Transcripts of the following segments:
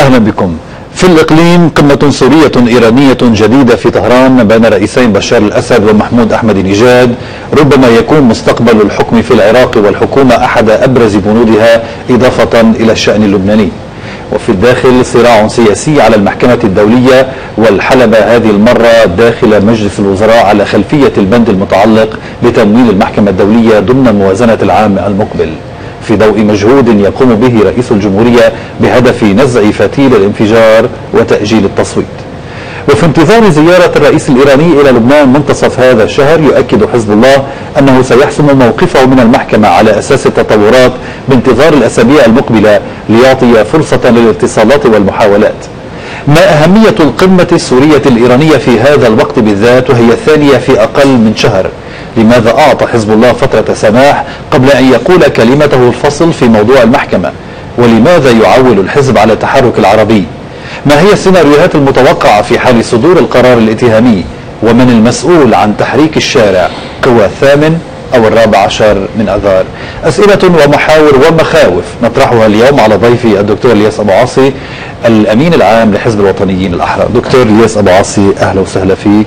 أهلا بكم. في الإقليم قمة سورية إيرانية جديدة في طهران بين رئيسين بشار الأسد ومحمود أحمد نجاد، ربما يكون مستقبل الحكم في العراق والحكومة أحد أبرز بنودها إضافة إلى الشأن اللبناني. وفي الداخل صراع سياسي على المحكمة الدولية والحلبة هذه المرة داخل مجلس الوزراء على خلفية البند المتعلق بتمويل المحكمة الدولية ضمن الموازنة العام المقبل، في ضوء مجهود يقوم به رئيس الجمهورية بهدف نزع فتيل الانفجار وتأجيل التصويت. وفي انتظار زيارة الرئيس الإيراني إلى لبنان منتصف هذا الشهر، يؤكد حزب الله أنه سيحسم موقفه من المحكمة على أساس التطورات بانتظار الأسابيع المقبلة ليعطي فرصة للاتصالات والمحاولات. ما أهمية القمة السورية الإيرانية في هذا الوقت بالذات وهي الثانية في أقل من شهر؟ لماذا أعطى حزب الله فترة سماح قبل أن يقول كلمته الفصل في موضوع المحكمة؟ ولماذا يعول الحزب على التحرك العربي؟ ما هي السيناريوهات المتوقعة في حال صدور القرار الاتهامي؟ ومن المسؤول عن تحريك الشارع، قوى الثامن أو الرابع عشر من أذار؟ أسئلة ومحاور ومخاوف نطرحها اليوم على ضيفي الدكتور الياس أبو عاصي، الأمين العام لحزب الوطنيين الأحرار. دكتور الياس أبو عاصي، أهلا وسهلا فيك.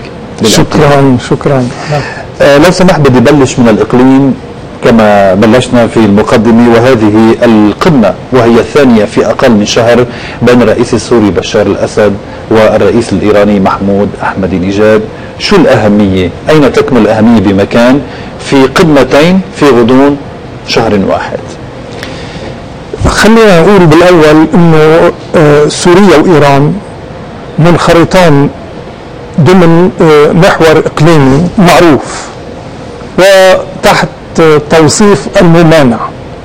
شكرا. لو سمحت بدي بلش من الإقليم كما بلشنا في المقدمة، وهذه القمة وهي الثانية في أقل من شهر بين الرئيس السوري بشار الأسد والرئيس الإيراني محمود أحمد نجاد. شو الأهمية؟ أين تكمن الأهمية بمكان في قمتين في غضون شهر واحد؟ خلينا نقول بالأول أنه سوريا وإيران منخرطان ضمن محور إقليمي معروف وتحت توصيف الممانع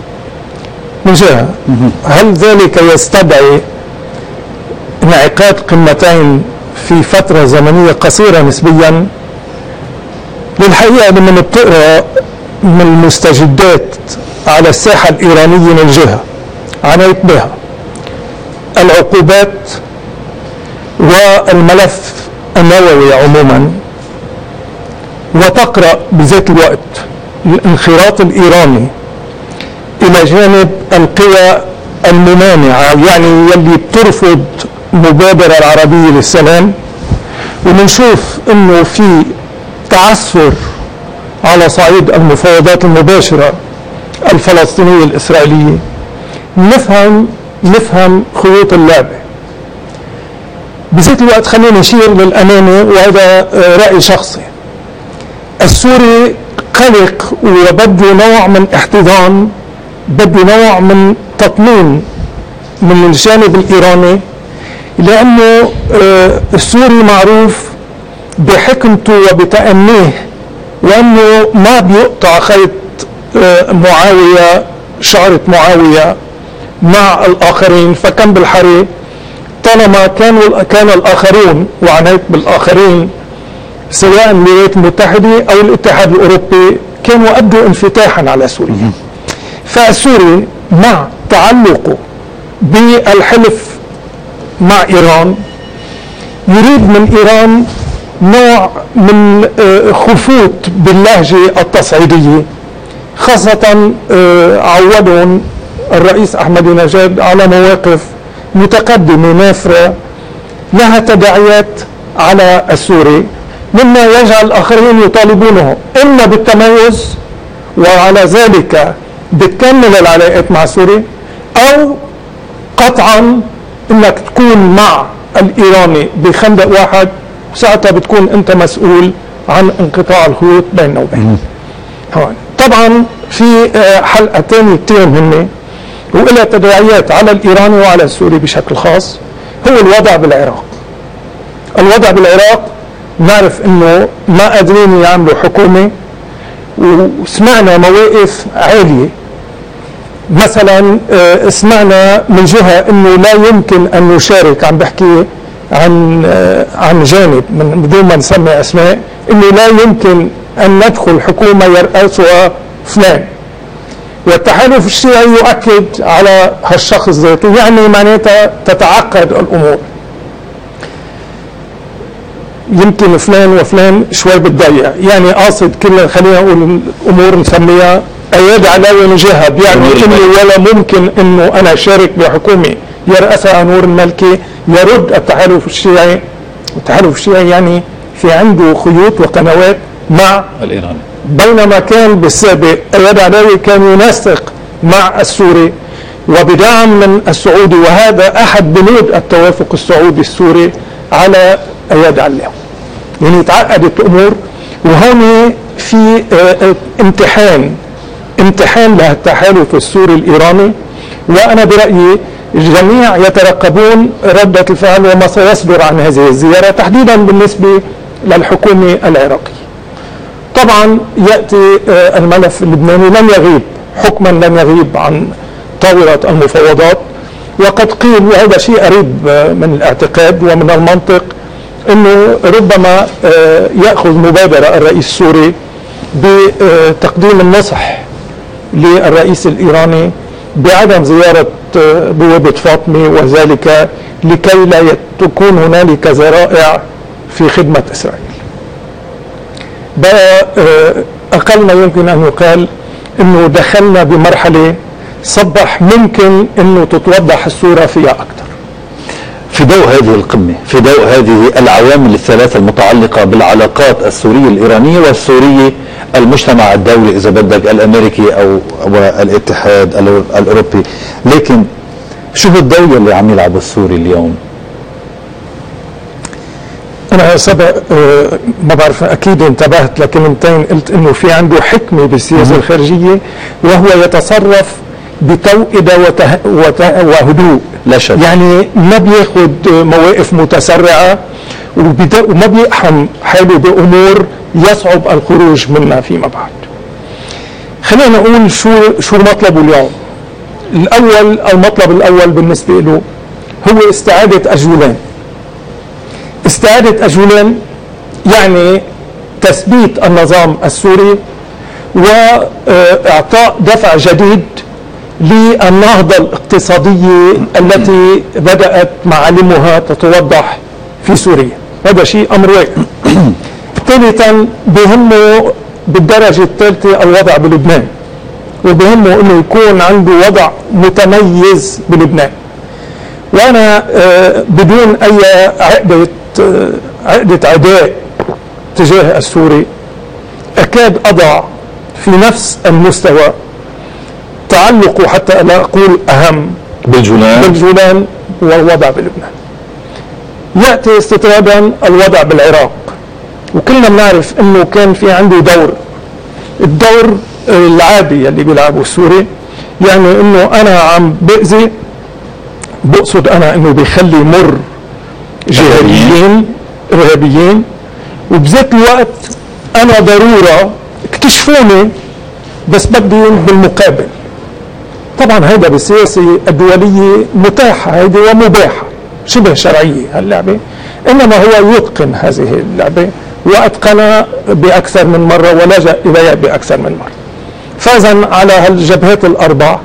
من جهة. هل ذلك يستدعي انعقاد قمتين في فترة زمنية قصيرة نسبيا؟ للحقيقة لما بتقرأ من المستجدات على الساحة الإيرانية من جهة عنيت بها العقوبات والملف النووي عموما، وتقرأ بذات الوقت الانخراط الإيراني إلى جانب القوى الممانعة، يعني يلي بترفض مبادرة العربية للسلام، وبنشوف انه في تعثر على صعيد المفاوضات المباشرة الفلسطينية الإسرائيلية. نفهم خيوط اللعبة. بذات الوقت خلينا نشير للأمانة، وهذا رأي شخصي، السوري قلق وبده نوع من احتضان، بده نوع من تطمين من الجانب الإيراني، لأنه السوري معروف بحكمته وبتأنيه، وأنه ما بيقطع خيط معاوية، شعرة معاوية مع الآخرين، فكان بالحري طالما كان الآخرون، وعنيت بالآخرين سواء الولايات المتحدة أو الاتحاد الأوروبي، كانوا أبدوا انفتاحا على سوريا. فالسوري مع تعلقه بالحلف مع إيران يريد من إيران نوع من خفوت باللهجة التصعيدية، خاصة عودهم الرئيس أحمد نجاد على مواقف متقدمة نافرة لها تداعيات على السوري، مما يجعل الآخرين يطالبونه إما بالتميز وعلى ذلك بتكمل العلاقات مع سوريا، أو قطعا إنك تكون مع الإيراني بخندق واحد، ساعتها بتكون أنت مسؤول عن انقطاع الخيوط بيننا وبين. طبعا في حلقة ثانية كتير مهمة وإلها تداعيات على الإيراني وعلى السوري بشكل خاص، هو الوضع بالعراق. الوضع بالعراق نعرف انه ما قادرين يعملوا حكومة، وسمعنا مواقف عالية. مثلا سمعنا من جهة انه لا يمكن ان نشارك، عم بحكي عن جانب من بدون ما نسمي اسماء، انه لا يمكن ان ندخل حكومة يرأسها فلان، والتحالف الشيعي يؤكد على هالشخص ذاته، يعني معناتها تتعقد الامور. يمكن فلان وفلان شوي بتضيع، يعني قاصد كلنا خلينا نقول الامور نسميها ايادي علاوي من جهه، يعني انه ولا ممكن انه انا اشارك بحكومه يرأسها نور المالكي يرد التحالف الشيعي. التحالف الشيعي يعني في عنده خيوط وقنوات مع الإيراني، بينما كان بالسابق اياد علاوي كان ينسق مع السوري وبدعم من السعودي، وهذا احد بنود التوافق السعودي السوري على اياد علاوي. يعني تعقدت الامور، وهون في امتحان للتحالف السوري الايراني، وانا برايي الجميع يترقبون ردة الفعل وما سيصدر عن هذه الزيارة تحديدا بالنسبة للحكومة العراقية. طبعا يأتي الملف اللبناني لن يغيب، حكما لن يغيب عن طاولة المفاوضات، وقد قيل وهذا شيء قريب من الاعتقاد ومن المنطق انه ربما يأخذ مبادرة الرئيس السوري بتقديم النصح للرئيس الإيراني بعدم زيارة بوابة فاطمة، وذلك لكي لا تكون هنالك ذرائع في خدمة إسرائيل. بقى أقل ما يمكن أن يقال أنه دخلنا بمرحلة صبح ممكن أنه تتوضح الصورة فيها أكثر. في ضوء هذه القمة، في ضوء هذه العوامل الثلاثة المتعلقة بالعلاقات السورية الإيرانية والسورية المجتمع الدولي إذا بدك الأمريكي أو الاتحاد الأوروبي، لكن شو الدور اللي عم يلعب السوري اليوم؟ أنا سبق ما بعرف أكيد انتبهت لكلمتين قلت إنه في عنده حكمة بالسياسة الخارجية، وهو يتصرف بتوئدة وهدوء، لا شك. يعني ما بياخد مواقف متسرعة وما بيقحم حاله بأمور يصعب الخروج منها فيما بعد. خلينا نقول شو مطلبه اليوم. المطلب الأول بالنسبة له هو استعادة الجولان. استعادة الجولان يعني تثبيت النظام السوري وإعطاء دفع جديد للنهضة الاقتصادية التي بدأت معالمها تتوضح في سوريا. هذا شيء أمر واقع. ثالثا بهمه بالدرجة الثالثة الوضع بلبنان، وبهمه انه يكون عنده وضع متميز بلبنان. وانا بدون اي عقدة عداء تجاه السوري اكاد اضع في نفس المستوى تعلقه حتى لا اقول اهم بالجولان والوضع بلبنان. يأتي استطرادا الوضع بالعراق، وكلنا بنعرف انه كان في عنده الدور العادي اللي بيلعبه السوري، يعني انه انا عم بأذي، بقصد انا انه بيخلي مر ارهابيين، وبذات الوقت انا ضرورة اكتشفوني بس بدي بالمقابل. طبعا هذا بالسياسة الدولية متاحة هذه ومباحة شبه شرعية هاللعبة، انما هو يتقن هذه اللعبة واتقنها باكثر من مرة ولجأ اليها باكثر من مرة. فازا على هالجبهات الاربع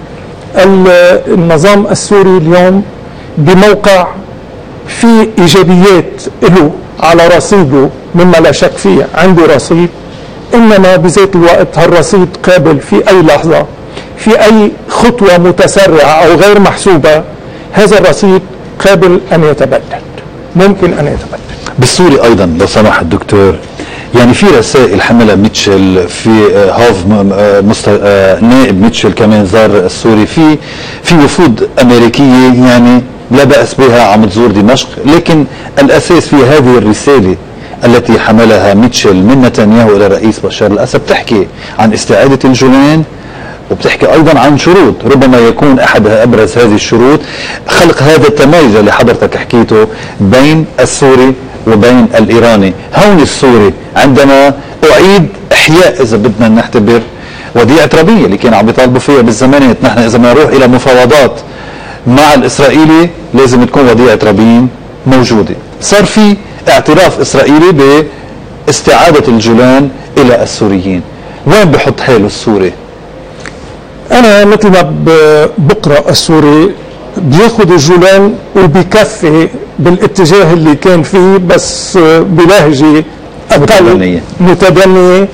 النظام السوري اليوم بموقع في ايجابيات له على رصيده مما لا شك فيه، عنده رصيد، انما بذات الوقت هالرصيد قابل في اي لحظة في اي خطوة متسرعة او غير محسوبة هذا الرصيد قابل ان يتبدد، ممكن ان يتبدد. بالسوري ايضا لو سمح الدكتور، يعني في رسائل حملها ميتشل، في هوف نائب ميتشل كمان زار السوري، في وفود امريكيه يعني لا باس بها عم تزور دمشق، لكن الاساس في هذه الرساله التي حملها ميتشل من نتنياهو الى الرئيس بشار الاسد بتحكي عن استعاده الجولان، وبتحكي ايضا عن شروط ربما يكون احدها ابرز هذه الشروط خلق هذا التمايز اللي حضرتك حكيته بين السوري وبين الايراني. هون السوري عندما اعيد احياء اذا بدنا نعتبر وديعة ربيع اللي كانوا عم بيطالبوا فيها بالزمانات، نحن اذا ما نروح الى مفاوضات مع الاسرائيلي لازم تكون وديعة ربيع موجوده. صار في اعتراف اسرائيلي باستعاده الجولان الى السوريين، وين بحط حاله السوري؟ انا مثل ما بقرا السوري بياخذ الجولان وبكفي بالاتجاه اللي كان فيه بس بلهجه اقل متدنيه،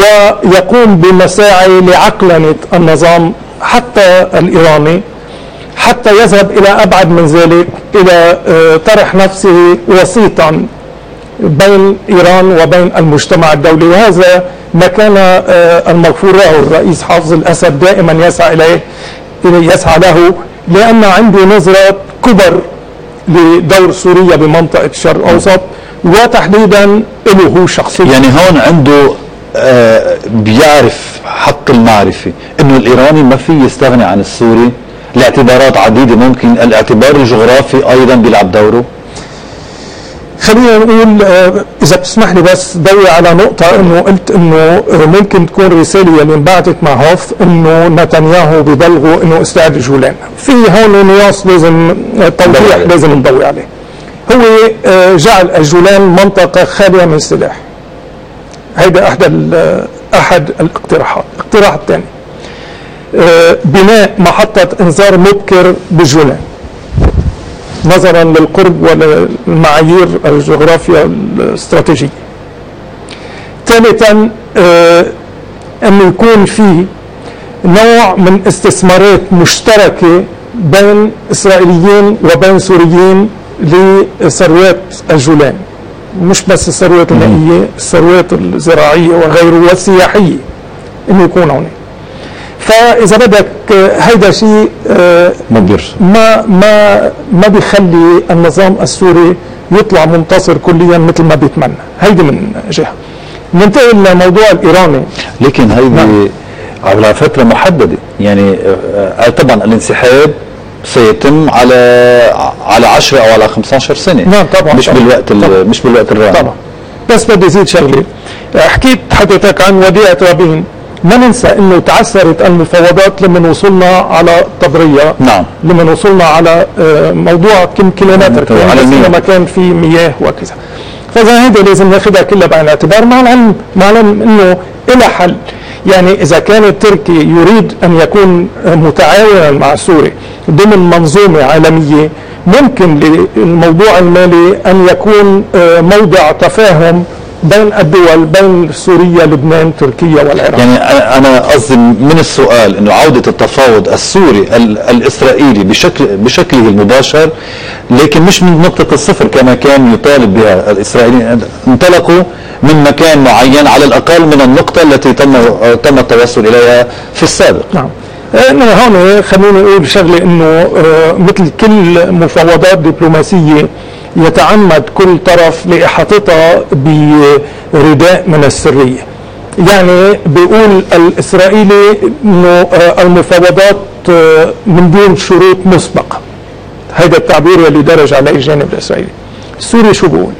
ويقوم بمساعي لعقلنه النظام حتى الايراني حتى يذهب إلى أبعد من ذلك، إلى طرح نفسه وسيطا بين إيران وبين المجتمع الدولي. وهذا ما كان المغفور له الرئيس حافظ الأسد دائما يسعى له، لأن عنده نظرة كبر لدور سوريا بمنطقة الشرق الأوسط، وتحديدا له هو شخصيا. يعني هون عنده بيعرف حق المعرفة انه الايراني ما في يستغني عن السوري لاعتبارات عديدة، ممكن الاعتبار الجغرافي ايضا بيلعب دوره. خلينا نقول اذا بتسمح لي بس ضوي على نقطة، انه قلت انه ممكن تكون رسالة اللي انبعثت مع هوف انه نتنياهو ببلغوا انه استعد جولان. في هون نياس لازم توضيح لازم نضوي عليه. هو جعل الجولان منطقة خالية من السلاح. هيدا احد الاقتراحات. الاقتراح الثاني بناء محطة انذار مبكر بالجولان نظرا للقرب والمعايير الجغرافيا الاستراتيجية. ثالثا انه يكون في نوع من استثمارات مشتركة بين اسرائيليين وبين سوريين لثروات الجولان، مش بس الثروات المائية، الثروات الزراعية وغيره والسياحية، انه يكون هون. فاذا بدك هيدا شيء ما بيخلي النظام السوري يطلع منتصر كليا مثل ما بيتمنى. هيدي من جهه. ننتقل لموضوع الايراني. لكن هيدي على فتره محدده، يعني طبعا الانسحاب سيتم على 10 او على 15 سنه. نعم طبعا. مش بالوقت الراهن. طبعا. بس بدي ازيد شغله. حكيت حضرتك عن وديعه رابين. ما ننسى انه تعثرت المفاوضات لما وصلنا على طبرية. نعم. لما وصلنا على موضوع كم كيلومتر كان ما كان في مياه وكذا. فاذا هذا لازم ناخذها كلها بعين الاعتبار، مع العلم انه الى حل. يعني اذا كان تركيا يريد ان يكون متعاونا مع سوريا ضمن منظومه عالميه، ممكن للموضوع المالي ان يكون موضع تفاهم بين الدول، بين سوريا، لبنان، تركيا والعراق. يعني انا قصدي من السؤال انه عودة التفاوض السوري الاسرائيلي بشكله المباشر، لكن مش من نقطة الصفر كما كان يطالب بها الاسرائيليين. انطلقوا من مكان معين على الاقل من النقطة التي تم التوصل اليها في السابق. نعم. انه هون خليني اقول شغله، انه مثل كل مفاوضات دبلوماسيه يتعمد كل طرف لاحاطتها برداء من السريه. يعني بيقول الاسرائيلي انه المفاوضات من دون شروط مسبقه. هذا التعبير اللي درج عليه الجانب الاسرائيلي. السوري شو بيقول؟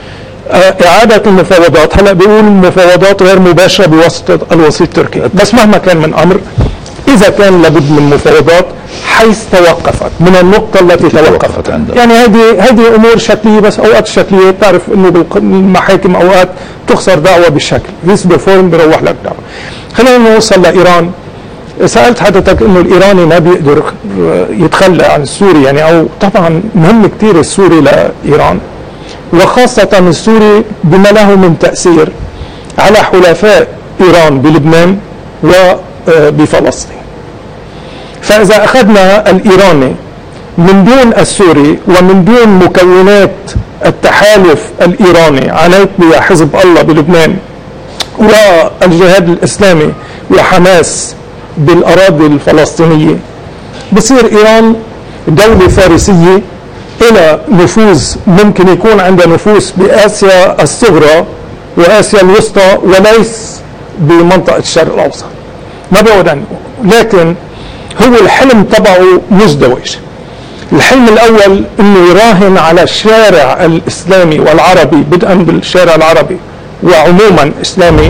اعاده المفاوضات. هلا بيقول المفاوضات غير مباشره بواسطه الوسيط التركي، بس مهما كان من امر إذا كان لابد من مفاوضات حيث توقفت من النقطة التي توقفت عندها. يعني هذه أمور شكلية، بس أوقات الشكلية بتعرف إنه بالمحاكم أوقات تخسر دعوة بالشكل، يصبر فورم بيروح لك دعوة. خلينا نوصل لإيران. سألت حضرتك إنه الإيراني ما بيقدر يتخلى عن السوري، يعني أو طبعا مهم كثير السوري لإيران، وخاصة السوري بما له من تأثير على حلفاء إيران بلبنان وبفلسطين. فإذا أخذنا الإيراني من دون السوري ومن دون مكونات التحالف الإيراني عليك بحزب الله بلبنان والجهاد الإسلامي وحماس بالأراضي الفلسطينية، بصير إيران دولة فارسية إلى نفوذ، ممكن يكون عندها نفوذ بآسيا الصغرى وآسيا الوسطى وليس بمنطقة الشرق الأوسط. ما بعود عنه، لكن هو الحلم تبعه مزدوج. الحلم الأول أنه يراهن على الشارع الإسلامي والعربي، بدءا بالشارع العربي وعموما إسلامي،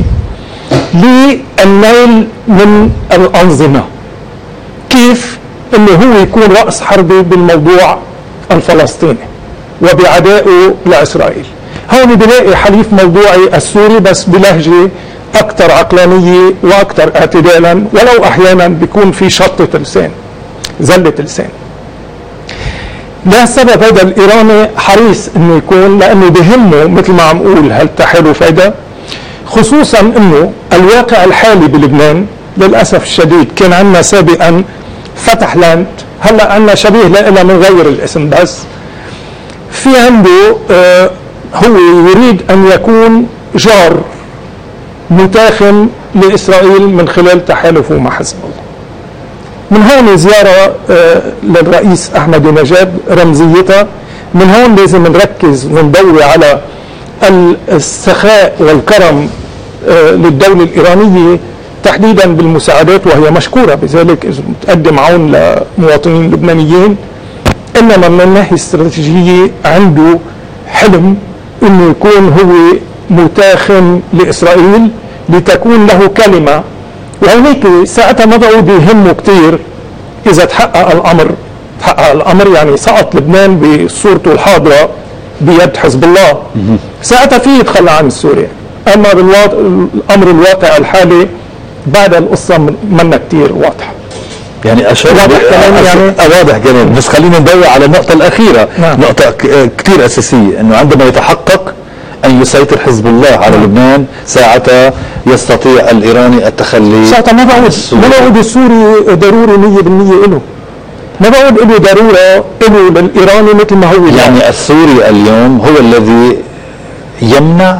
للنيل من الأنظمة. كيف؟ أنه هو يكون رأس حربي بالموضوع الفلسطيني وبعدائه لإسرائيل. هون بلاقي حليف موضوعي السوري بس بلهجة أكثر عقلانية وأكثر اعتدالا، ولو أحيانا بيكون في شطة لسان، زلة لسان. لهالسبب هذا الإيراني حريص إنه يكون، لأنه بهمه مثل ما عم أقول هالتحالف هيدا، خصوصا إنه الواقع الحالي بلبنان للأسف الشديد كان عندنا سابقا فتح لاند، هلا عندنا شبيه لها من غير الاسم بس. في عنده هو يريد ان يكون جار متاخم لاسرائيل من خلال تحالفه مع حزب الله. من هون زياره للرئيس احمد نجاد رمزيتها، من هون لازم نركز ونضوي على السخاء والكرم للدولة الإيرانية تحديدا بالمساعدات، وهي مشكورة بذلك إذا تقدم عون لمواطنين لبنانيين. إنما من الناحية الاستراتيجية عنده حلم إنه يكون هو متاخم لإسرائيل لتكون له كلمة، وهناك ساعتها ما بعود يهمه كتير إذا تحقق الأمر يعني سقط لبنان بصورته الحاضرة بيد حزب الله، ساعتها فيه يتخلى عن سوريا. أما الأمر الواقع الحالي بعد القصة منا كتير واضحة. يعني أشار واضح كمان، بس خلينا ندور على النقطة الأخيرة. نعم. نقطة كتير أساسية، أنه عندما يتحقق أن يسيطر حزب الله على لبنان ساعتها يستطيع الإيراني التخلي. ساعتها ما بعود السوري ضروري 100% له، ما بعود له ضرورة له للإيراني مثل ما هو. يعني السوري اليوم هو الذي يمنع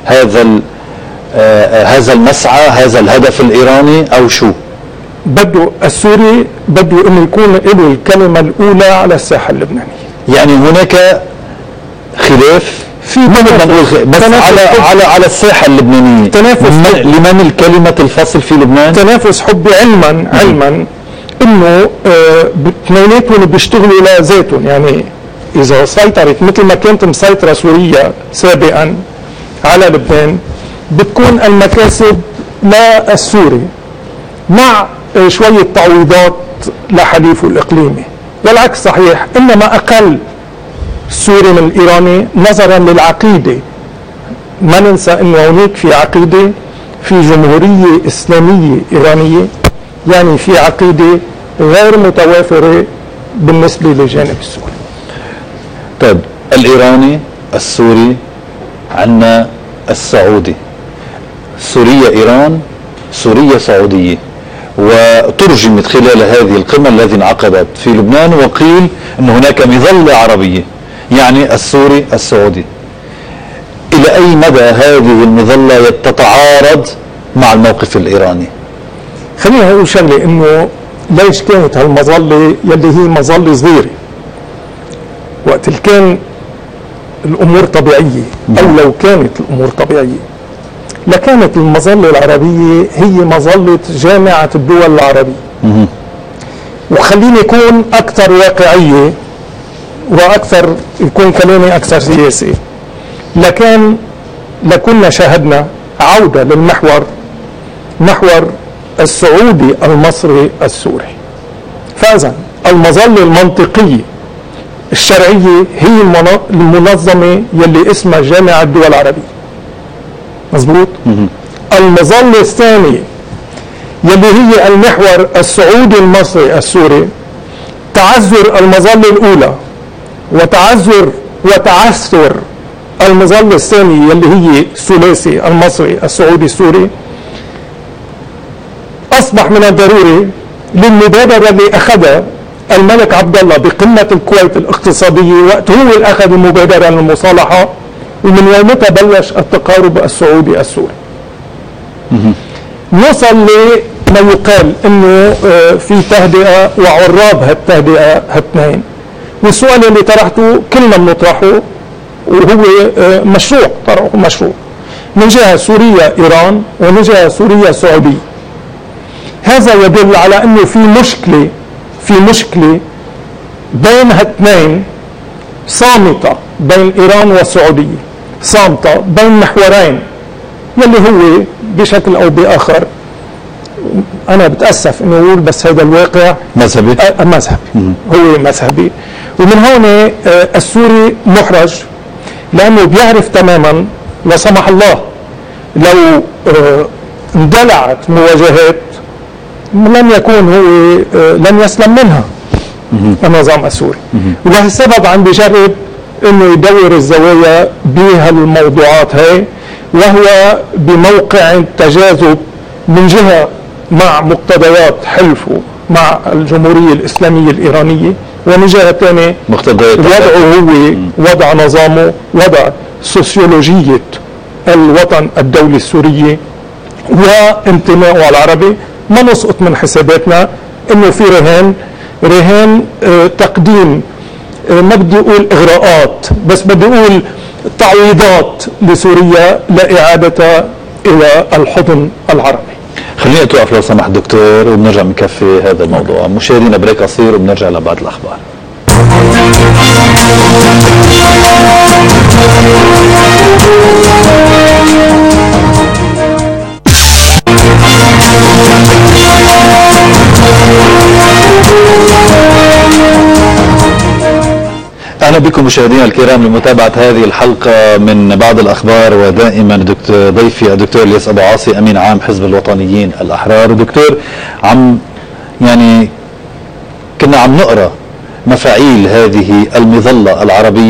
هذا المسعى، هذا الهدف الإيراني، أو شو؟ بده السوري بده انه يكون له الكلمة الأولى على الساحة اللبنانية. يعني هناك خلاف في بس على الساحة اللبنانية. تنافس لمن الكلمة الفصل في لبنان؟ تنافس حبي علما انه اثنيناتهم بيشتغلوا لذاتهم. يعني اذا سيطرت مثل ما كانت مسيطرة سوريا سابقا على لبنان بتكون المكاسب للسوري مع شوية تعويضات لحليفه الإقليمي، والعكس صحيح. إنما أقل السوري من الإيراني نظرا للعقيدة. ما ننسى إنه هناك في عقيدة، في جمهورية إسلامية إيرانية، يعني في عقيدة غير متوافرة بالنسبة للجانب السوري. طيب الإيراني، السوري، عندنا السعودي. سوريا إيران، سوريا سعودية، وترجمت خلال هذه القمة التي انعقدت في لبنان، وقيل أن هناك مظلة عربية، يعني السوري السعودي. إلى أي مدى هذه المظلة تتعارض مع الموقف الإيراني؟ خلينا نقول شغلة، إنه ليش كانت هالمظلة يلي هي مظلة صغيرة وقت اللي كان الأمور طبيعية، أو لو كانت الأمور طبيعية لكانت المظلة العربية هي مظلة جامعة الدول العربية. وخليني يكون أكثر واقعية وأكثر يكون كلامي أكثر سياسي، لكنا شاهدنا عودة للمحور، محور السعودي المصري السوري. فإذا المظلة المنطقية الشرعية هي المنظمة يلي اسمها جامعة الدول العربية، مظبوط. المظلة الثانية يلي هي المحور السعودي المصري السوري، تعذر المظلة الأولى وتعثر المظلة الثانية يلي هي الثلاثي المصري السعودي السوري، أصبح من الضروري للمبادرة اللي أخذها الملك عبد الله بقمة الكويت الاقتصادية، وقت هو اللي أخذ المبادرة للمصالحة، ومن يومتها بلش التقارب السعودي السوري. نوصل لما يقال انه في تهدئة وعراب هالتهدئة هاثنين، والسؤال اللي طرحته كلنا بنطرحه وهو مشروع، طرحه مشروع من جهة سوريا إيران ومن جهة سوريا سعودية. هذا يدل على انه في مشكلة بين هاثنين صامتة، بين إيران والسعودية، صامتة بين محورين يلي هو بشكل أو بآخر، أنا بتأسف إنه أقول بس هذا الواقع مذهبي، هو مذهبي. ومن هون السوري محرج، لأنه بيعرف تماما لا سمح الله لو اندلعت مواجهات لن يكون هو لن يسلم منها النظام السوري. ولهالسبب عم بيجرب انه يدور الزوايا بهالموضوعات هاي، وهو بموقع تجاذب من جهة مع مقتضيات حلفه مع الجمهورية الإسلامية الإيرانية، ومن جهة ثانية وضعه هو وضع نظامه، وضع سوسيولوجية الوطن الدولي السوري وانتمائه العربي. ما نسقط من حساباتنا انه في رهان تقديم، ما بدي اقول اغراءات، بس بدي اقول تعويضات لسوريا لاعادتها الى الحضن العربي. خليني اتوقف لو سمحت دكتور وبنرجع بنكفي هذا الموضوع. مشاهدينا بريك قصير وبنرجع لبعض الاخبار. اهلا بكم مشاهدينا الكرام لمتابعه هذه الحلقه من بعض الاخبار، ودائما ضيفي الدكتور الياس ابو عاصي امين عام حزب الوطنيين الاحرار. دكتور، كنا عم نقرا مفاعيل هذه المظله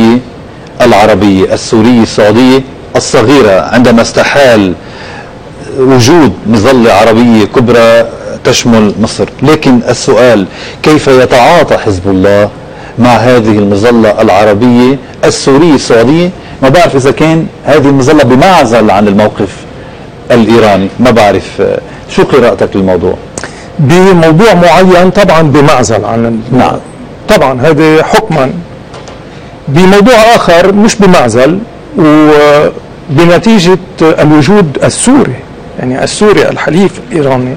العربيه السوريه السعوديه الصغيره عندما استحال وجود مظله عربيه كبرى تشمل مصر. لكن السؤال، كيف يتعاطى حزب الله مع هذه المظلة العربية السورية السعودية؟ ما بعرف إذا كان هذه المظلة بمعزل عن الموقف الإيراني، ما بعرف شو قراءتك للموضوع؟ بموضوع معين طبعا بمعزل عن نعم طبعا هذا حكما. بموضوع آخر مش بمعزل، وبنتيجة الوجود السوري، يعني السوري الحليف الإيراني،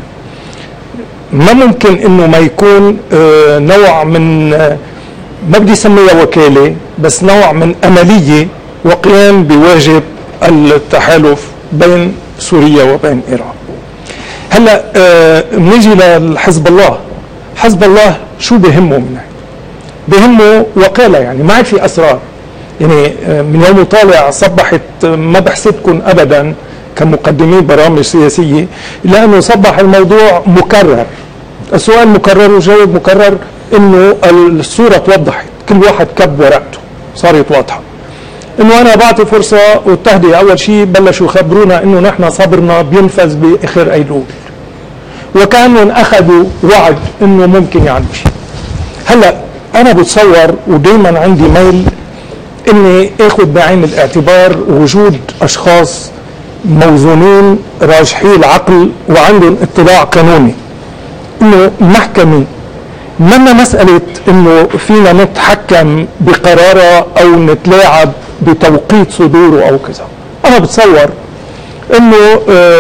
ما ممكن إنه ما يكون نوع من، ما بدي اسميها وكالة، بس نوع من أملية وقيام بواجب التحالف بين سوريا وبين إيران. هلا بنيجي لحزب الله. حزب الله شو بهمه منه؟ بهمه وكالة، يعني ما عاد في أسرار. يعني من يوم طالع صبحت، ما بحسدكم أبدا كمقدمين برامج سياسية، إلا أنه صبح الموضوع مكرر، السؤال مكرر والجواب مكرر، انه الصورة توضحت، كل واحد كب ورقته صارت واضحة. انه انا بعطي فرصة والتهدئة. اول شيء بلشوا يخبرونا انه نحن صبرنا بينفذ باخر ايلول، وكانوا اخذوا وعد انه ممكن يعملوا شيء. هلا انا بتصور ودائما عندي ميل اني اخذ بعين الاعتبار وجود اشخاص موزونين راجحي العقل وعندهم اطلاع قانوني، انه محكمة منا مسألة انه فينا نتحكم بقراره او نتلاعب بتوقيت صدوره او كذا. انا بتصور انه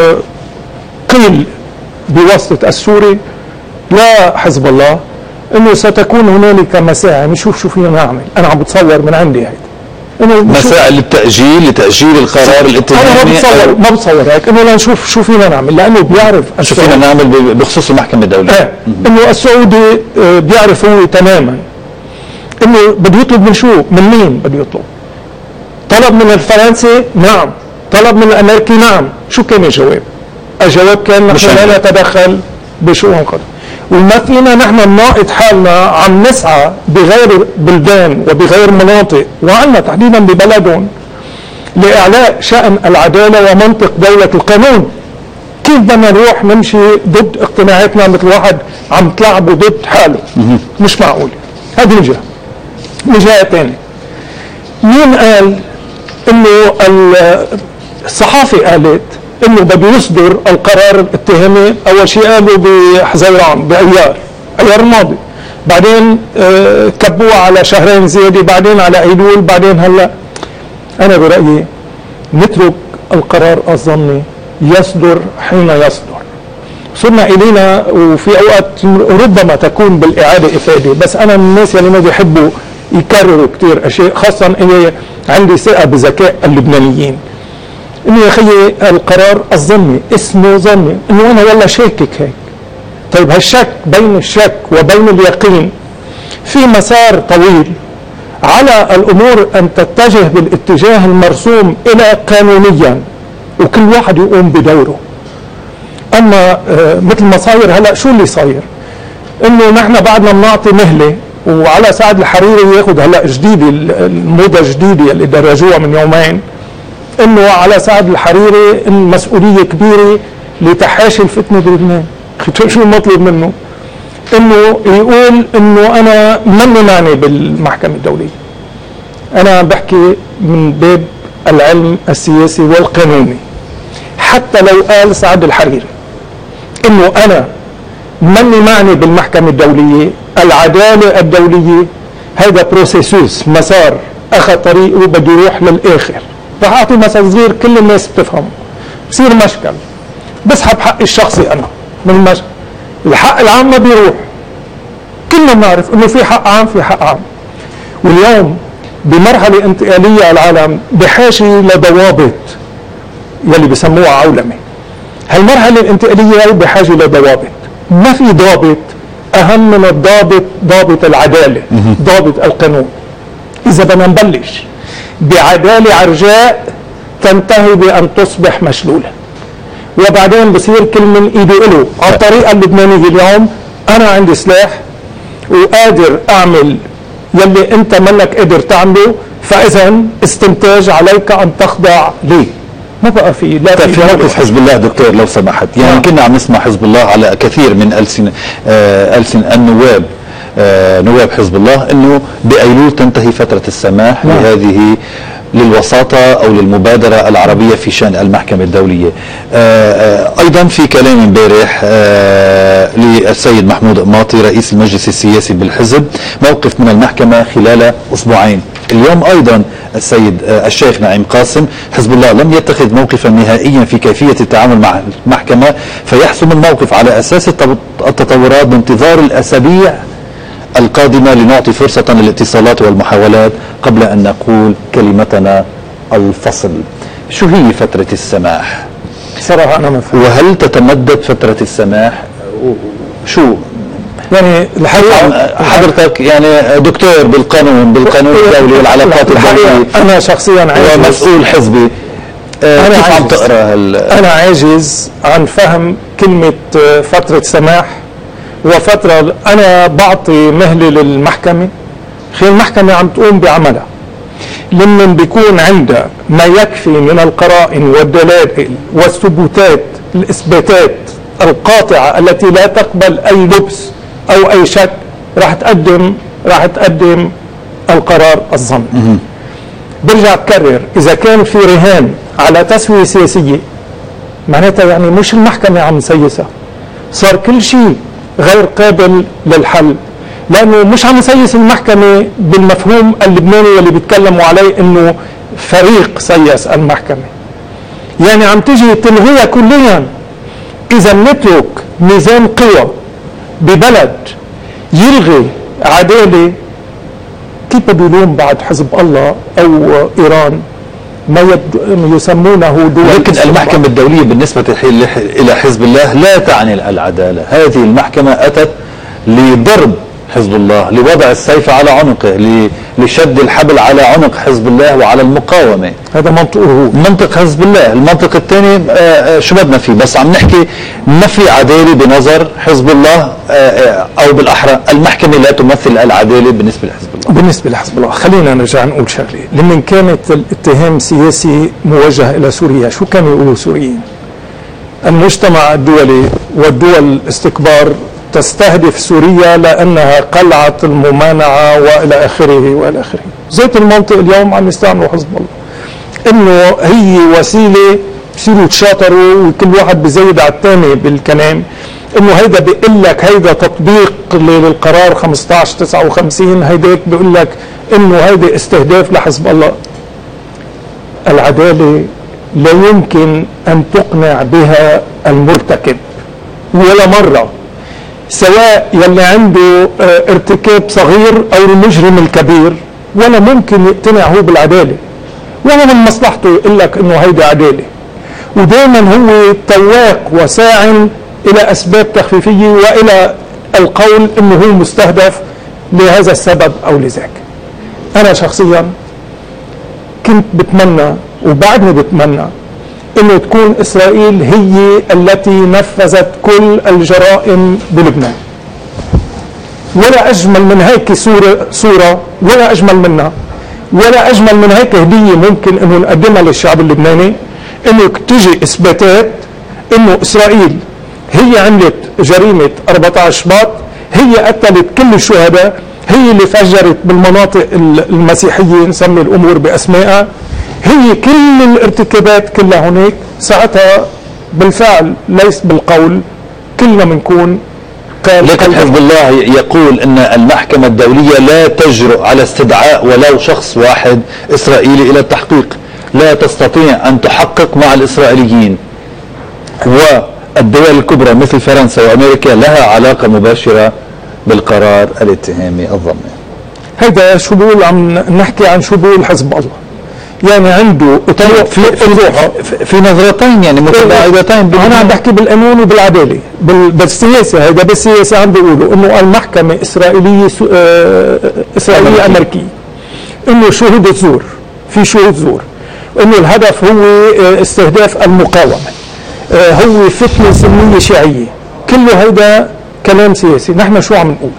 قيل بواسطة السوري لا حزب الله انه ستكون هنالك مساعي، نشوف شو فينا نعمل. انا عم بتصور من عندي هيك انه مساعي لتأجيل القرار الاتهامي. انا ما بتصور هيك، انه لنشوف شو فينا نعمل، لانه بيعرف شو فينا نعمل بخصوص المحكمة الدولية. انه السعودي بيعرف هو تماما انه بده يطلب من شو، من مين بده يطلب. طلب من الفرنسي؟ نعم. طلب من الامريكي؟ نعم. شو كان الجواب؟ الجواب كان نحن لا نتدخل بشؤون قضاء، وما فينا نحن نناقض حالنا عم نسعى بغير بلدان وبغير مناطق، وعنا تحديدا ببلدهم، لإعلاء شأن العدالة ومنطق دولة القانون. كيف بدنا نروح نمشي ضد اقتناعاتنا مثل واحد عم تلعبه ضد حاله؟ مش معقول. هذه من جهة. من جهة ثانية، مين قال انه الصحافة قالت انه بده يصدر القرار الاتهامي؟ اول شيء قالوا بحزيران، بايار الماضي، بعدين كبوها على شهرين زياده، بعدين على ايلول، بعدين هلا. انا برايي نترك القرار الظني يصدر حين يصدر. صرنا الينا وفي اوقات ربما تكون بالاعاده افاده، بس انا من الناس اللي ما بيحبوا يكرروا كثير اشياء، خاصه اني عندي ثقه بذكاء اللبنانيين. انه يا اخي القرار الظني اسمه ظني، انه انا والله شاكك هيك. طيب هالشك، بين الشك وبين اليقين في مسار طويل، على الامور ان تتجه بالاتجاه المرسوم الى قانونيا، وكل واحد يقوم بدوره. اما مثل ما صاير هلا، شو اللي صاير؟ انه نحن بعدنا بنعطي مهله، وعلى سعد الحريري ياخذ هلا جديده، الموضه الجديده اللي درجوها من يومين، انه على سعد الحريري مسؤوليه كبيره لتحاشي الفتنه بلبنان. شو المطلوب منه؟ انه يقول انه انا ماني معني بالمحكمة الدولية. انا بحكي من باب العلم السياسي والقانوني. حتى لو قال سعد الحريري انه انا ماني معني بالمحكمة الدولية، العدالة الدولية هذا بروسيسوس، مسار اخذ طريقه بده يروح للاخر. رح اعطي مثل صغير كل الناس بتفهمه. بصير مشكل، بسحب حقي الشخصي انا من المشكل، الحق العام ما بيروح. كلنا بنعرف انه في حق عام، في حق عام. واليوم بمرحلة انتقالية العالم بحاجة لضوابط يلي بسموها عولمة. هالمرحلة الانتقالية بحاجة لضوابط. ما في ضابط أهم من الضابط، ضابط العدالة، ضابط القانون. إذا بدنا نبلش بعدالة عرجاء تنتهي بأن تصبح مشلولة، وبعدين بصير كل من إيده إله. على الطريقة اللبنانية اليوم أنا عندي سلاح وقادر أعمل يلي أنت منك قادر تعمله، فإذا استنتاج عليك أن تخضع لي. ما بقى في لا في موقف حزب الله دكتور لو سمحت، يعني كنا عم نسمع حزب الله على كثير من ألسن النواب، نواب حزب الله، انه بايلول تنتهي فترة السماح لهذه للوساطة او للمبادرة العربية في شأن المحكمة الدولية. ايضا في كلام امبارح للسيد محمود قماطي رئيس المجلس السياسي بالحزب، موقف من المحكمة خلال اسبوعين. اليوم ايضا السيد الشيخ نعيم قاسم، حزب الله لم يتخذ موقفا نهائيا في كيفية التعامل مع المحكمة، فيحسم الموقف على اساس التطورات بانتظار الاسابيع القادمة لنعطي فرصة للاتصالات والمحاولات قبل أن نقول كلمتنا الفصل. شو هي فترة السماح؟ صراحة أنا ما فهم. وهل تتمدد فترة السماح؟ شو يعني الحقيقة حضرتك يعني دكتور بالقانون الدولي والعلاقات الدولية، أنا شخصيا عاجز ومسؤول حزبي، كيف عم تقرأ أنا عاجز عن فهم كلمة فترة سماح وفترة. أنا بعطي مهلة للمحكمة، خلال المحكمة عم تقوم بعملها، لما بيكون عندها ما يكفي من القرائن والدلائل والثبوتات، الإثباتات القاطعة التي لا تقبل أي لبس أو أي شك، راح تقدم القرار الظني. برجع بكرر، إذا كان في رهان على تسوية سياسية معناتها يعني مش المحكمة عم نسيسها، صار كل شيء غير قابل للحل، لانه مش عم نسيس المحكمه بالمفهوم اللبناني اللي بيتكلموا عليه انه فريق سيس المحكمه، يعني عم تجي تلغيها كليا. اذا نترك ميزان قوى ببلد يلغي عداله، كيف بده يلوم بعد حزب الله او ايران ما يسمونه دول؟ لكن المحكمة الدولية بالنسبة إلى حزب الله لا تعني العدالة. هذه المحكمة أتت لضرب حزب الله، لوضع السيف على عنقه، لشد الحبل على عنق حزب الله وعلى المقاومة. هذا منطقه هو، منطق حزب الله. المنطق الثاني شو بدنا فيه؟ بس عم نحكي ما في عدالة بنظر حزب الله، أو بالأحرى المحكمة لا تمثل العدالة بالنسبة لحزب الله. بالنسبة لحزب الله خلينا نرجع نقول شغلة. لما كانت الاتهام السياسي موجه إلى سوريا، شو كانوا يقولوا السوريين؟ المجتمع الدولي والدول الاستكبار تستهدف سوريا لأنها قلعة الممانعة وإلى آخره وإلى آخره. زيت المنطق اليوم عم يستعملوا حزب الله، إنه هي وسيلة بصيروا يتشاطروا وكل واحد بزيد على الثاني بالكلام، إنه هيدا بيقول لك هيدا تطبيق للقرار 1559، هيداك بيقول لك إنه هيدا استهداف لحزب الله. العدالة لا يمكن أن تقنع بها المرتكب ولا مرة، سواء يلي عنده ارتكاب صغير أو المجرم الكبير، ولا ممكن يقتنع هو بالعدالة، ولا من مصلحته يقول لك إنه هيدي عدالة. ودائما هو تواق وساع إلى أسباب تخفيفية وإلى القول إنه هو مستهدف لهذا السبب أو لذاك. أنا شخصيا كنت بتمنى وبعدني بتمنى إنه تكون إسرائيل هي التي نفذت كل الجرائم بلبنان. ولا أجمل من هيك صورة ولا أجمل منها ولا أجمل من هيك هدية ممكن إنه نقدمها للشعب اللبناني، إنه تجي إثباتات إنه إسرائيل هي عملت جريمة 14 شباط، هي قتلت كل الشهداء، هي اللي فجرت بالمناطق المسيحية، نسمي الأمور بأسمائها، هي كل الارتكابات كلها هناك. ساعتها بالفعل ليس بالقول كلنا بنكون قال. لكن حزب الله يقول ان المحكمة الدولية لا تجرؤ على استدعاء ولو شخص واحد اسرائيلي الى التحقيق، لا تستطيع ان تحقق مع الاسرائيليين، والدول الكبرى مثل فرنسا وامريكا لها علاقة مباشرة بالقرار الاتهامي الضمني. هيدا شو بقول؟ عم نحكي عن شو بقول حزب الله، يعني عنده في نظرتين يعني متباعدتين. انا عم بحكي بالقانون وبالعداله، بالسياسه. هيدا بالسياسه عم بيقولوا انه المحكمه اسرائيليه اسرائيليه امريكيه، انه شهود الزور، في شهود زور، انه الهدف هو استهداف المقاومه، هو فتنه سنيه شيعيه. كله هيدا كلام سياسي. نحن شو عم نقول؟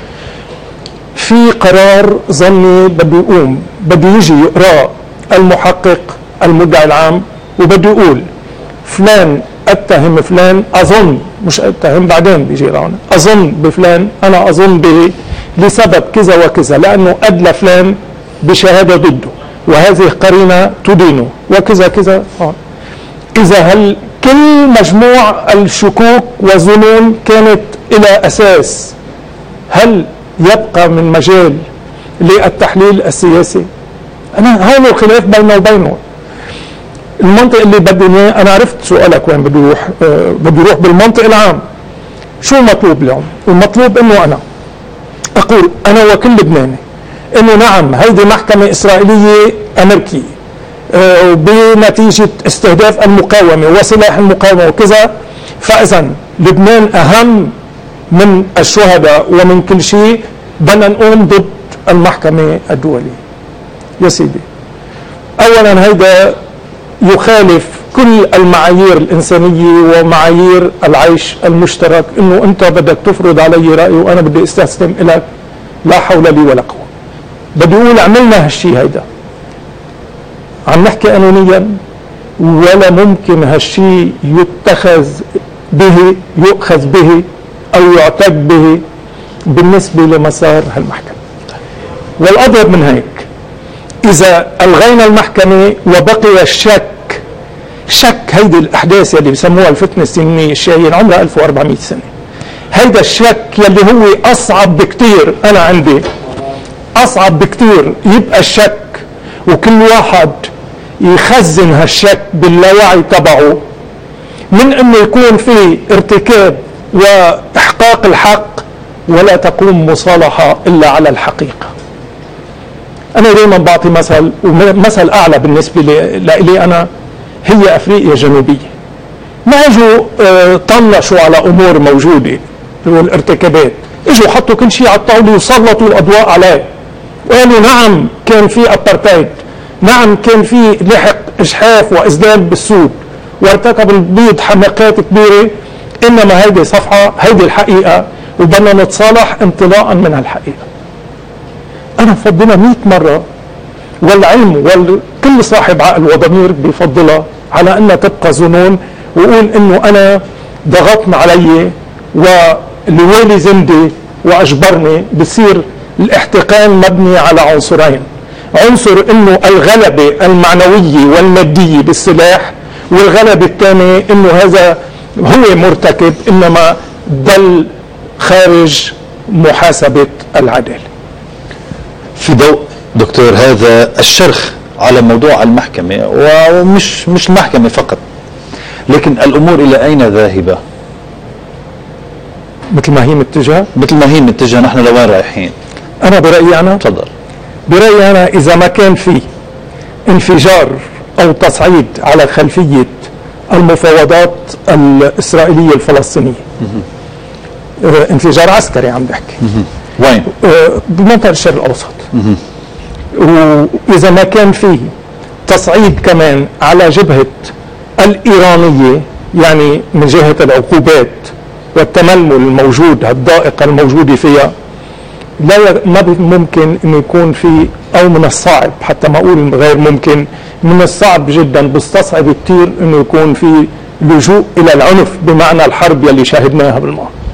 في قرار ظني بده يقوم، بده يجي يقرأ المحقق المدعي العام وبده يقول فلان اتهم فلان، اظن مش اتهم بعدين بيجي يقرأنا، اظن بفلان، انا اظن به لسبب كذا وكذا، لانه ادلى فلان بشهاده ضده وهذه قرينه تدينه وكذا كذا. اذا هل كل مجموع الشكوك والظنون كانت الى اساس، هل يبقى من مجال للتحليل السياسي؟ انا هون الخلاف بيننا وبينه. المنطق اللي بدي اياه، انا عرفت سؤالك وين بده يروح، بده يروح بالمنطق العام. شو المطلوب اليوم؟ المطلوب انه انا اقول انا وكل لبناني انه نعم هيدي محكمه اسرائيليه امريكيه بنتيجه استهداف المقاومه وسلاح المقاومه وكذا، فاذا لبنان اهم من الشهداء ومن كل شيء، بدنا نقوم ضد المحكمة الدولية. يا سيدي، أولا هيدا يخالف كل المعايير الإنسانية ومعايير العيش المشترك، إنه أنت بدك تفرض علي رأي وأنا بدي استسلم إلك، لا حول لي ولا قوة. بدي أقول عملنا هالشيء هيدا، عم نحكي قانونيا، ولا ممكن هالشيء يتخذ به، يؤخذ به أو يعتد به بالنسبة لمسار هالمحكمة. والأضرب من هيك، إذا ألغينا المحكمة وبقي الشك، شك هيدي الأحداث يلي بسموها الفتنة السنية الشيعية عمرها 1400 سنة، هيدا الشك يلي هو أصعب بكتير، أنا عندي أصعب بكتير يبقى الشك وكل واحد يخزن هالشك باللاوعي تبعه، من انه يكون في ارتكاب واحقاق الحق ولا تقوم مصالحة الا على الحقيقة. انا دائما بعطي مثل، ومثل اعلى بالنسبة لي انا هي افريقيا الجنوبية. ما اجوا طنشوا على امور موجودة والارتكابات، اجوا حطوا كل شيء على الطاولة وسلطوا الاضواء عليه وقالوا نعم كان في ابارتايد، نعم كان في لحق اجحاف واذلال بالسود وارتكب البيض حماقات كبيرة، انما هيدي صفحة، هيدي الحقيقة وبدنا نتصالح انطلاقا من هالحقيقة. انا بفضلها 100 مرة، والعلم وكل صاحب عقل وضمير بيفضلها على انها تبقى ظنون، ويقول انه انا ضغطنا علي والوالي زندي واجبرني. بصير الاحتقان مبني على عنصرين، عنصر انه الغلبة المعنوية والمادية بالسلاح، والغلبة الثانية انه هذا هو مرتكب انما ضل خارج محاسبة العدالة. في ضوء دكتور هذا الشرخ على موضوع المحكمة، ومش المحكمة فقط، لكن الامور الى اين ذاهبة؟ مثل ما هي متجهة، مثل ما هي متجهة، نحن لوين رايحين؟ انا برأيي، انا تفضل. برأيي انا اذا ما كان في انفجار او تصعيد على خلفية المفاوضات الاسرائيلية الفلسطينية، انفجار عسكري عم بحكي، وين؟ بمنطقة الشرق الاوسط، واذا ما كان في تصعيد كمان على جبهة الايرانية، يعني من جهة العقوبات والتململ الموجود، الضائقة الموجودة فيها، ما ممكن انه يكون في، او من الصعب حتى ما اقول غير ممكن، من الصعب جدا، بستصعب كثير انه يكون في لجوء الى العنف بمعنى الحرب يلي شاهدناها بالماضي.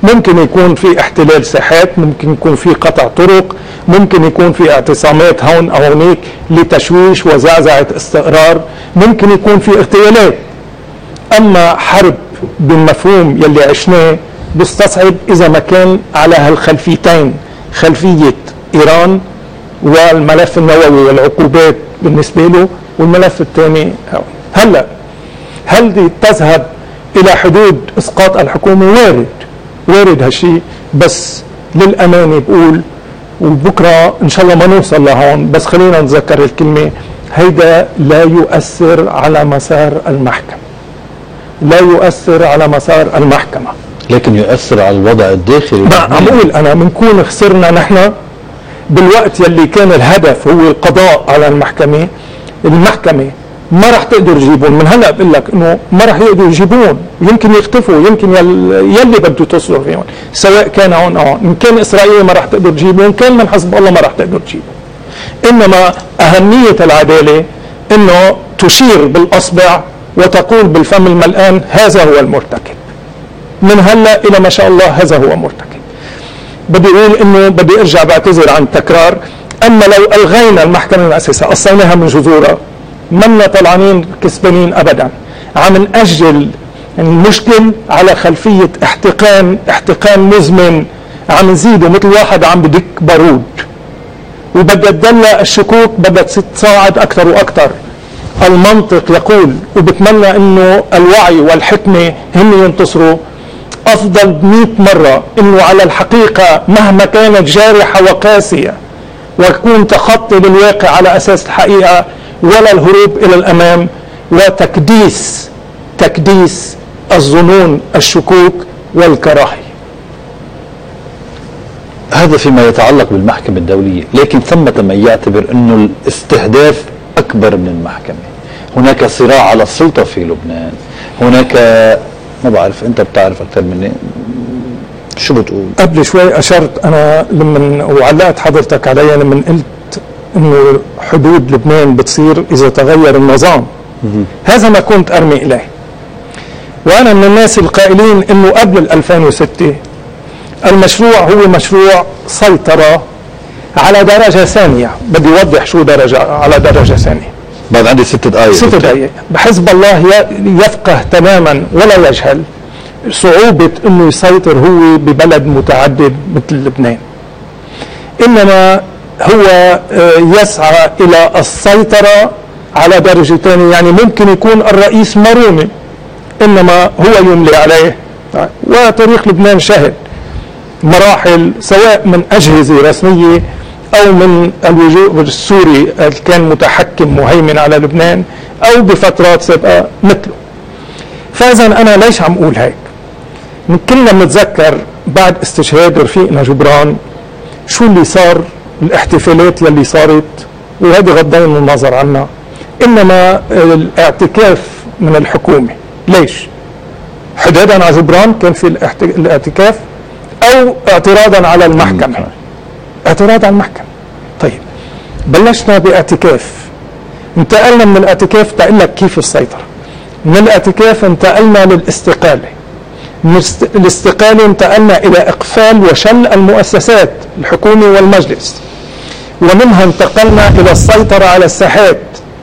ممكن يكون في احتلال ساحات، ممكن يكون في قطع طرق، ممكن يكون في اعتصامات هون أو هناك لتشويش وزعزعة استقرار، ممكن يكون في اغتيالات. أما حرب بالمفهوم يلي عشناه بيستصعب إذا ما كان على هالخلفيتين، خلفية إيران والملف النووي والعقوبات بالنسبة له، والملف الثاني هلا هل دي تذهب إلى حدود إسقاط الحكومة؟ وارد هالشيء، بس للأمانة بقول وبكرة إن شاء الله ما نوصل لهون، بس خلينا نتذكر الكلمة هيدا لا يؤثر على مسار المحكمة، لا يؤثر على مسار المحكمة، لكن يؤثر على الوضع الداخلي. عم أقول أنا بنكون خسرنا نحن بالوقت يلي كان الهدف هو القضاء على المحكمة ما رح تقدر تجيبون. من هلا بقول لك انه ما رح يقدروا يجيبون، يمكن يختفوا، يمكن يلي بده تصلوا فيهم، سواء كان هون او هون. ان كان اسرائيل ما رح تقدر تجيبون، كان من حسب الله ما رح تقدر تجيبون. انما اهميه العداله انه تشير بالاصبع وتقول بالفم الملآن هذا هو المرتكب. من هلا الى ما شاء الله هذا هو مرتكب. بدي اقول انه بدي ارجع بعتذر عن التكرار، اما لو الغينا المحكمه المؤسسه قصيناها من جذورها منا طلعانين كسبانين ابدا. عم نأجل المشكل على خلفيه احتقان مزمن، عم نزيده مثل واحد عم بدك بارود، وبدها تدلى الشكوك بدها تصاعد اكثر واكثر. المنطق يقول وبتمنى انه الوعي والحكمه هم ينتصروا، افضل ب100 مره انه على الحقيقه مهما كانت جارحه وقاسيه ويكون تخطي للواقع على اساس الحقيقه، ولا الهروب الى الامام وتكديس الظنون، الشكوك والكراهيه. هذا فيما يتعلق بالمحكمة الدولية، لكن ثمة من يعتبر انه الاستهداف اكبر من المحكمة. هناك صراع على السلطة في لبنان، هناك ما بعرف، انت بتعرف اكثر مني، شو بتقول؟ قبل شوي اشرت انا لما وعلقت حضرتك علي لما قلت انه حدود لبنان بتصير اذا تغير النظام. هذا ما كنت ارمي اليه، وانا من الناس القائلين انه قبل 2006 المشروع هو مشروع سيطرة على درجة ثانية. بدي اوضح شو درجة على درجة ثانية. بعد عندي 6 دقائق. 6 دقائق. بحزب الله يفقه تماما ولا يجهل صعوبة انه يسيطر هو ببلد متعدد مثل لبنان، انما هو يسعى الى السيطرة على درجة ثانية. يعني ممكن يكون الرئيس مروني انما هو يملي عليه، وتاريخ لبنان شهد مراحل سواء من اجهزة رسمية او من الوجود السوري اللي كان متحكم مهيمن على لبنان، او بفترات سابقة مثله. فاذا انا ليش عم اقول هيك؟ كلنا بنتذكر بعد استشهاد رفيقنا جبران شو اللي صار، الاحتفالات يلي صارت، وهذه غضين النظر عنها. انما الاعتكاف من الحكومة، ليش؟ حدادا على جبران كان في الاعتكاف، او اعتراضا على المحكمة، اعتراض على المحكمة. طيب بلشنا باعتكاف، انتقلنا من الاعتكاف تقول لك كيف السيطرة، من الاعتكاف انتقلنا للاستقالة، من الاستقالة انتقلنا الى اقفال وشل المؤسسات الحكومة والمجلس، ومنها انتقلنا الى السيطرة على الساحات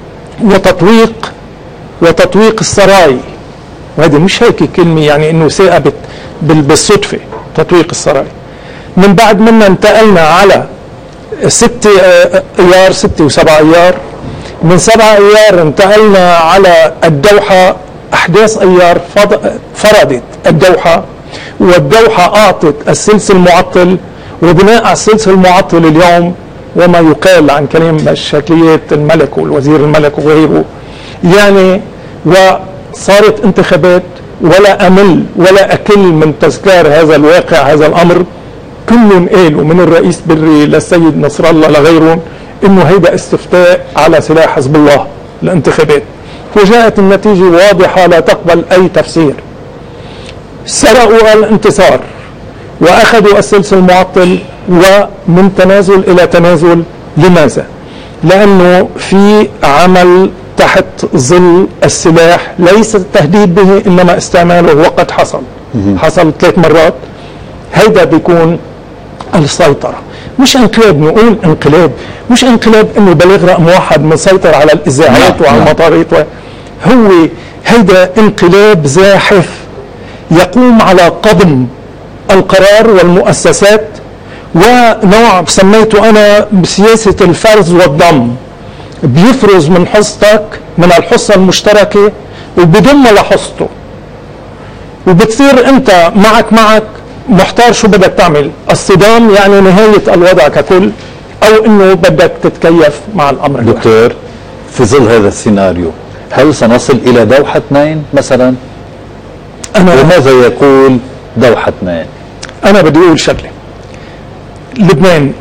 وتطويق السراي. وهذه مش هيك كلمة يعني انه ثاقبت بالصدفة، تطويق السراي. من بعد منا انتقلنا على 6 ايار، 6 و7 ايار. من 7 ايار انتقلنا على الدوحة، احداث ايار فرضت الدوحة، والدوحة اعطت السلس المعطل، وبناء على السلس المعطل اليوم وما يقال عن كلام شكليات الملك والوزير الملك وغيره، يعني وصارت انتخابات. ولا امل ولا اكل من تذكار هذا الواقع، هذا الامر. كلهم قالوا من الرئيس بري للسيد نصر الله لغيرهم انه هيدا استفتاء على سلاح حزب الله الانتخابات، وجاءت النتيجة واضحة لا تقبل اي تفسير. سرقوا الانتصار واخذوا السلس المعطل، ومن تنازل الى تنازل. لماذا؟ لانه في عمل تحت ظل السلاح، ليس التهديد به انما استعماله، وقد حصل 3 مرات. هيدا بيكون السيطرة. مش انقلاب، نقول انقلاب مش انقلاب انه بلغ رقم واحد مسيطر على الاذاعات وعلى المطارات، هو هيدا انقلاب زاحف يقوم على قضم القرار والمؤسسات، ونوع سميته انا بسياسة الفرز والضم، بيفرز من حصتك من الحصة المشتركة وبضمها لحصته، وبتصير انت معك محتار شو بدك تعمل، الصدام يعني نهاية الوضع ككل، او انه بدك تتكيف مع الامر. دكتور، في ظل هذا السيناريو هل سنصل الى دوحة 2 مثلا؟ وماذا يقول دوحة 2؟ انا بدي اقول شغله، لبنان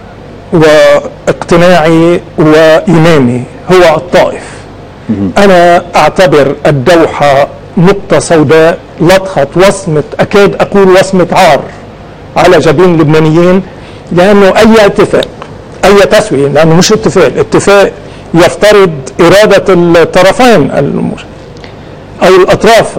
واقتناعي وايماني هو الطائف. انا اعتبر الدوحة نقطة سوداء، لطخة وصمة، اكاد اقول وصمة عار على جبين اللبنانيين، لانه اي اتفاق اي تسوية، لانه مش اتفاق يفترض ارادة الطرفين او الاطراف،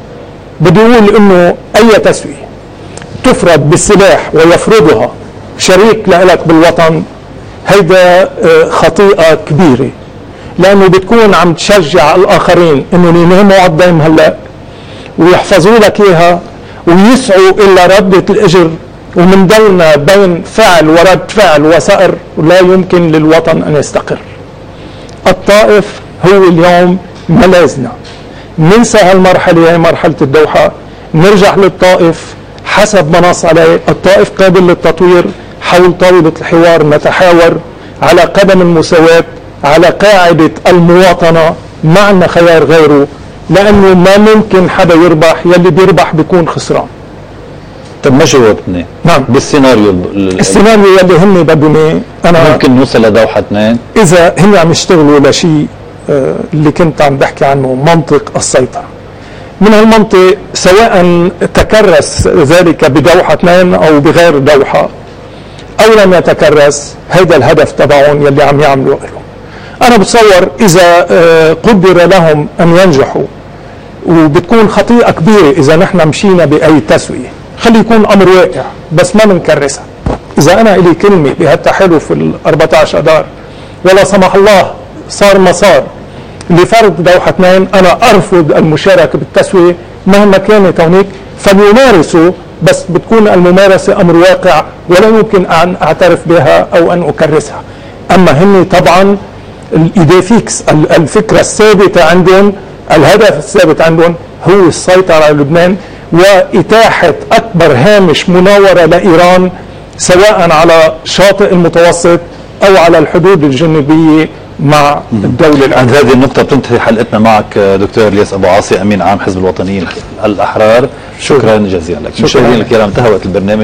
بدي اقول انه اي تسوية تفرض بالسلاح ويفرضها شريك لك بالوطن، هيدا خطيئة كبيرة، لانه بتكون عم تشجع الاخرين انه يناموا على الضيم هلا ويحفظوا لك اياها ويسعوا الى ردة الاجر، ومن دولنا بين فعل ورد فعل وسائر، ولا يمكن للوطن ان يستقر. الطائف هو اليوم ملاذنا، ننسى هالمرحلة، هي مرحلة الدوحة، نرجع للطائف حسب ما نص عليه. الطائف قابل للتطوير، حول طاولة الحوار نتحاور على قدم المساواة، على قاعدة المواطنة، معنا خيار غيره، لأنه ما ممكن حدا يربح، يلي بيربح بيكون خسران. طب ما جاوبتني. نعم، بالسيناريو السيناريو يلي هن بدهم انا ممكن نوصل لدوحة 2 اذا هن عم يشتغلوا لشيء اللي كنت عم بحكي عنه، منطق السيطرة. من هالمنطق سواء تكرس ذلك بدوحة 2 او بغير دوحة او لم يتكرس، هيدا الهدف تبعهم يلي عم يعملوا لهم. انا بتصور اذا قدر لهم ان ينجحوا، وبتكون خطيئة كبيرة اذا نحن مشينا باي تسوية، خلي يكون امر واقع بس ما بنكرسها. اذا انا الي كلمة بهالتحالف ال14 اذار ولا سمح الله صار ما صار لفرض دوحة 2، انا ارفض المشاركة بالتسوية مهما كانت هونيك، فليمارسوا، بس بتكون الممارسة امر واقع ولا يمكن ان اعترف بها او ان اكرسها. اما هن طبعا الايدي فيكس، الفكرة الثابتة عندهم، الهدف الثابت عندهم هو السيطرة على لبنان واتاحة اكبر هامش مناورة لايران، سواء على شاطئ المتوسط او على الحدود الجنوبية مع الدولة الأخرى. عند هذه النقطة بتنتهي حلقتنا معك دكتور الياس أبو عاصي، أمين عام حزب الوطنيين الأحرار. شكرا جزيلا لك. مشاهدينا الكرام، انتهى وقت البرنامج.